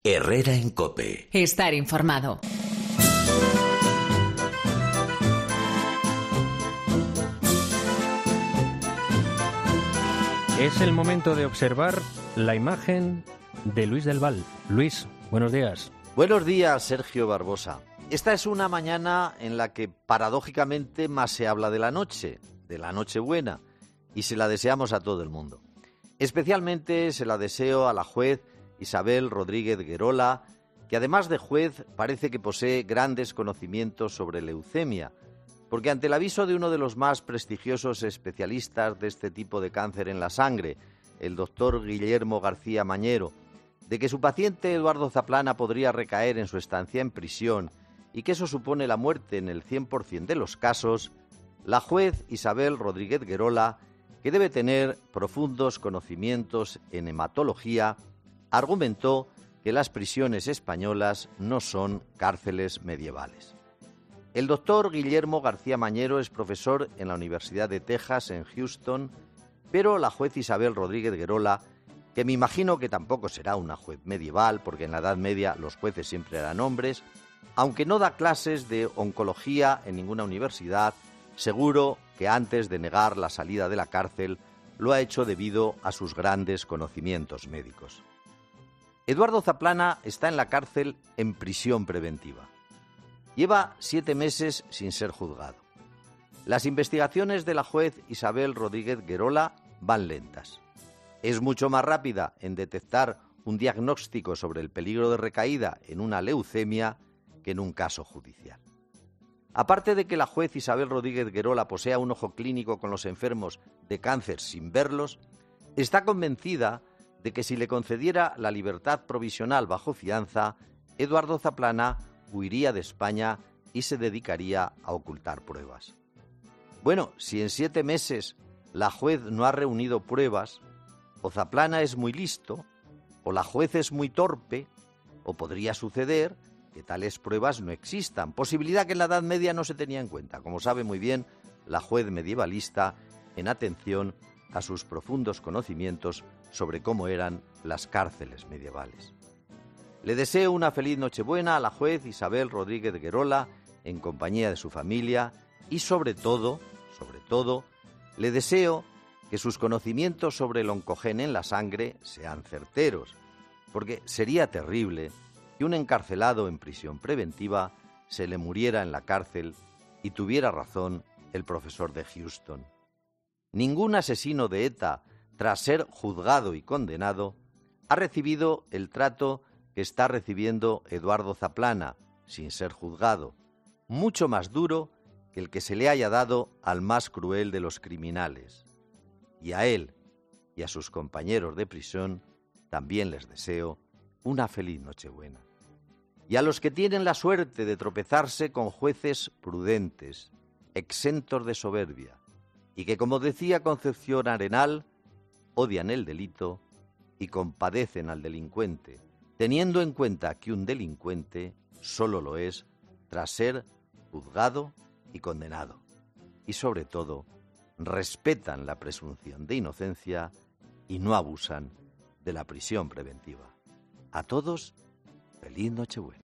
Herrera en COPE. Estar informado. Es el momento de observar la imagen de Luis del Val. Luis, buenos días. Buenos días, Sergio Barbosa. Esta es una mañana en la que paradójicamente más se habla de la Nochebuena, y se la deseamos a todo el mundo. Especialmente se la deseo a la juez Isabel Rodríguez Guerola, que además de juez parece que posee grandes conocimientos sobre leucemia, porque ante el aviso de uno de los más prestigiosos especialistas de este tipo de cáncer en la sangre, el doctor Guillermo García Mañero, de que su paciente Eduardo Zaplana podría recaer en su estancia en prisión y que eso supone la muerte en el 100% de los casos, la juez Isabel Rodríguez Guerola, que debe tener profundos conocimientos en hematología, argumentó que las prisiones españolas no son cárceles medievales. El doctor Guillermo García Mañero es profesor en la Universidad de Texas en Houston, pero la juez Isabel Rodríguez Guerola, que me imagino que tampoco será una juez medieval, porque en la Edad Media los jueces siempre eran hombres, aunque no da clases de oncología en ninguna universidad, seguro que antes de negar la salida de la cárcel lo ha hecho debido a sus grandes conocimientos médicos. Eduardo Zaplana está en la cárcel en prisión preventiva. Lleva 7 meses sin ser juzgado. Las investigaciones de la juez Isabel Rodríguez Guerola van lentas. Es mucho más rápida en detectar un diagnóstico sobre el peligro de recaída en una leucemia que en un caso judicial. Aparte de que la juez Isabel Rodríguez Guerola posea un ojo clínico con los enfermos de cáncer sin verlos, está convencida de que si le concediera la libertad provisional bajo fianza, Eduardo Zaplana huiría de España y se dedicaría a ocultar pruebas. Bueno, si en 7 meses la juez no ha reunido pruebas, o Zaplana es muy listo, o la juez es muy torpe, o podría suceder que tales pruebas no existan, posibilidad que en la Edad Media no se tenía en cuenta, como sabe muy bien la juez medievalista, en atención a sus profundos conocimientos sobre cómo eran las cárceles medievales. Le deseo una feliz Nochebuena a la juez Isabel Rodríguez Guerola, en compañía de su familia, y sobre todo, le deseo que sus conocimientos sobre el oncogen en la sangre sean certeros, porque sería terrible que un encarcelado en prisión preventiva se le muriera en la cárcel y tuviera razón el profesor de Houston. Ningún asesino de ETA, tras ser juzgado y condenado, ha recibido el trato que está recibiendo Eduardo Zaplana, sin ser juzgado, mucho más duro que el que se le haya dado al más cruel de los criminales. Y a él y a sus compañeros de prisión también les deseo una feliz Nochebuena. Y a los que tienen la suerte de tropezarse con jueces prudentes, exentos de soberbia, y que, como decía Concepción Arenal, odian el delito y compadecen al delincuente, teniendo en cuenta que un delincuente solo lo es tras ser juzgado y condenado. Y sobre todo, respetan la presunción de inocencia y no abusan de la prisión preventiva. A todos, feliz Nochebuena.